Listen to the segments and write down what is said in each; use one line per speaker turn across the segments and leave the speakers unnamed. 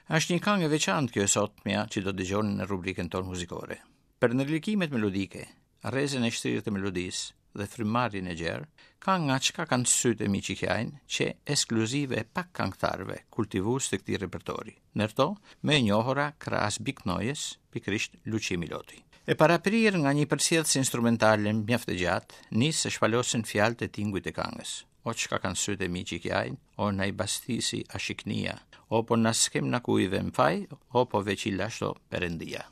Është një këngë e veçantë kjo e sotmja që do dëgjoni në rubrikën tonë muzikore. Për ndërlikimet melodike, rrezën e shtrirë të melodisë dhe frymëmarrjen e gjerë, kënga Çka kanë sytë e mi që kjajnë, që ekskluzive e pak këngëtarëve kultivues të këtij repertori. Ndërto, më e njohura krahas Biknojës, pikërisht Lucia Miloti. E paraprirë nga një përsëritje instrumentale mjaft e gjatë, nis se shpalosen fjalët e tingujt e këngës. O çka kanë sytë e mi që kjajnë, o na i bastisi a shiknia, o po na skem na kujve m'faj, o po veç i lashto Perëndia.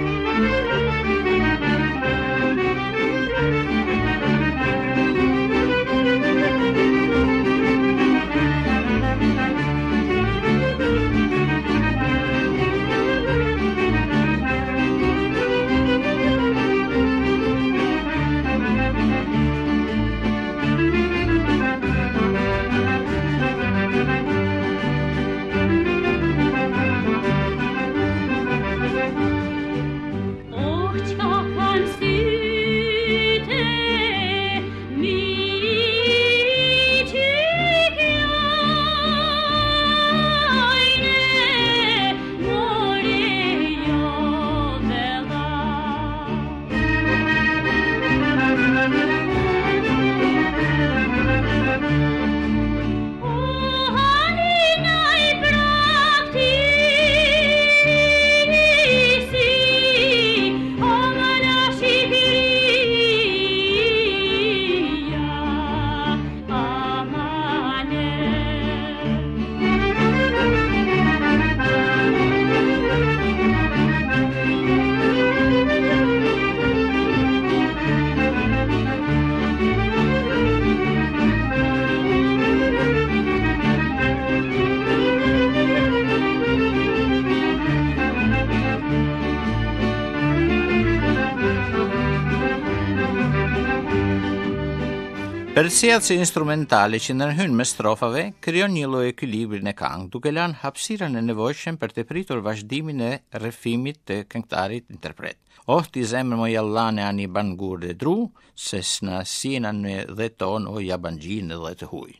Përsëritja instrumentale që ndërhyn me strofave krijon një lloj ekuilibri në këngë, duke lënë hapësirën e nevojshme për të pritur vazhdimin e rrëfimit të këngëtarit interpret. Oh ti zemër moj Allane ani ban gurde dru, se s'na sina në dhe ton o jabangjin dhe të huj.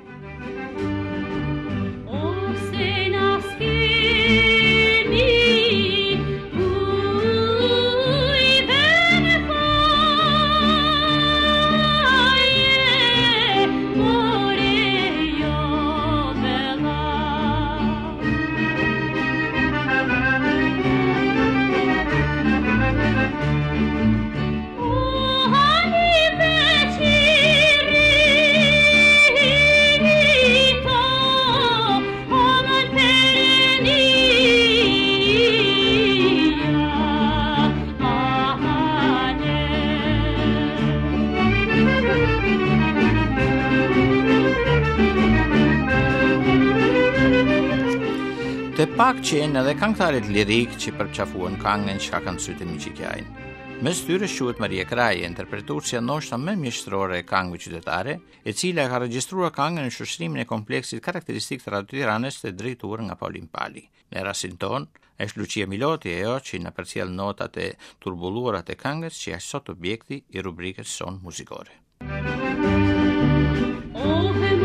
Të pak qenë edhe këngëtarët lirik që përqafuan këngën Çka kanë sytë e mi që kjajnë. Mes tyre quhet Maria Kraje, interpretuesja ndoshta më mjeshtrore e këngëve qytetare, e cila ka regjistruar këngën në shoqërimin e kompleksit karakteristik të Radio Tiranës të drejtuar nga Paulin Pali. Në rastin ton, është Lucia Miloti ajo që na përcjell notat e turbulluara të këngës që është sot objekti i rubrikës son muzikore.